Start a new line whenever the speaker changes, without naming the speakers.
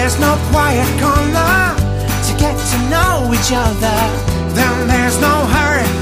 there's no quiet corner to get to know each other. Then there's no hurry